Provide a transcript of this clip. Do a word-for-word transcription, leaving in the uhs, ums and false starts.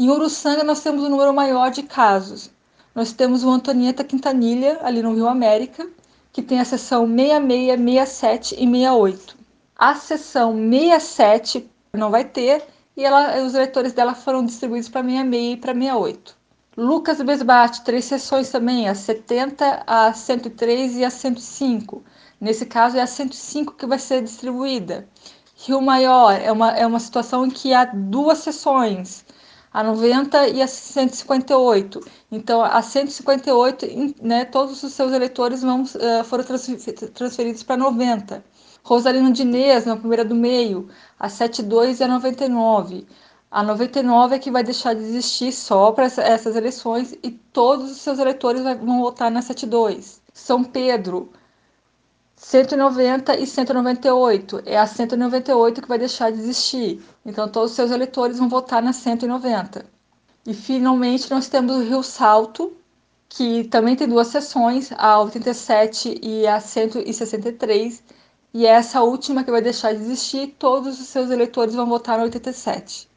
Em Uruçanga, nós temos um número maior de casos. Nós temos o Antonieta Quintanilha, ali no Rio América, que tem a seção sessenta e seis, sessenta e sete e sessenta e oito. A seção sessenta e sete não vai ter, e ela, os eleitores dela foram distribuídos para sessenta e seis e para sessenta e oito. Lucas Besbate, três sessões também, a setenta, a cento e três e a cento e cinco. Nesse caso, é a cento e cinco que vai ser distribuída. Rio Maior é uma, é uma situação em que há duas sessões, a noventa e a cento e cinquenta e oito. Então, a cento e cinquenta e oito, né, todos os seus eleitores vão, uh, foram transferidos para noventa. Rosalino Diniz, na primeira do meio, a setenta e dois e a noventa e nove. A noventa e nove é que vai deixar de existir só para essas eleições e todos os seus eleitores vão votar na setenta e dois. São Pedro, cento e noventa e cento e noventa e oito. É a cento e noventa e oito que vai deixar de existir. Então, todos os seus eleitores vão votar na cento e noventa. E, finalmente, nós temos o Rio Salto, que também tem duas sessões, a oitenta e sete e a cento e sessenta e três. E é essa última que vai deixar de existir. Todos os seus eleitores vão votar na oitenta e sete.